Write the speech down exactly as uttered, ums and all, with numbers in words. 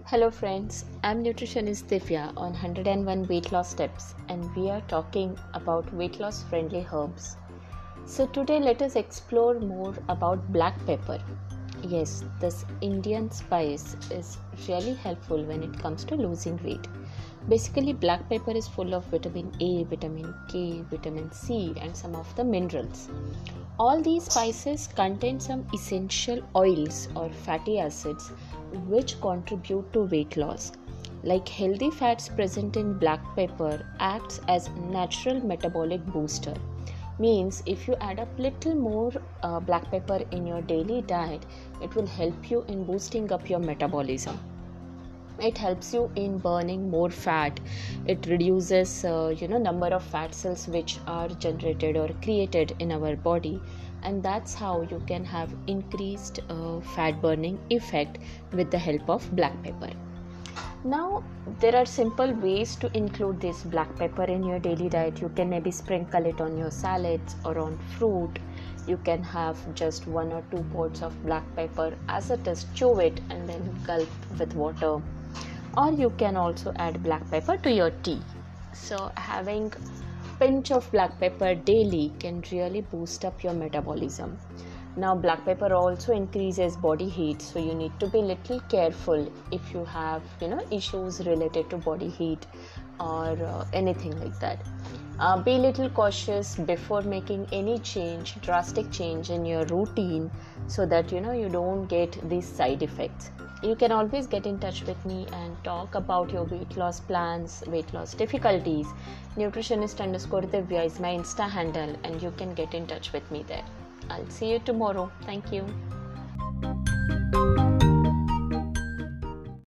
Hello friends, I'm nutritionist Divya on one hundred and one weight loss tips, and we are talking about weight loss friendly herbs. So today let us explore more about black pepper. Yes, this Indian spice is really helpful when it comes to losing weight. Basically, black pepper is full of vitamin A, vitamin K, vitamin C and some of the minerals. All these spices contain some essential oils or fatty acids which contribute to weight loss. Like healthy fats present in black pepper acts as natural metabolic booster. Means if you add up little more uh, black pepper in your daily diet, it will help you in boosting up your metabolism. It helps you in burning more fat. It reduces uh, you know number of fat cells which are generated or created in our body, and that's how you can have increased uh, fat burning effect with the help of black pepper. Now there are simple ways to include this black pepper in your daily diet. You can maybe sprinkle it on your salads or on fruit. You can have just one or two pods of black pepper as it is, chew it and then gulp with water. Or you can also add black pepper to your tea. So having pinch of black pepper daily can really boost up your metabolism. Now black pepper also increases body heat, so you need to be little careful if you have you know issues related to body heat or uh, anything like that. Uh, be little cautious before making any change, drastic change in your routine, so that you know you don't get these side effects. You can always get in touch with me and talk about your weight loss plans, weight loss difficulties. Nutritionist underscore Divya is my Insta handle, and you can get in touch with me there. I'll see you tomorrow. Thank you.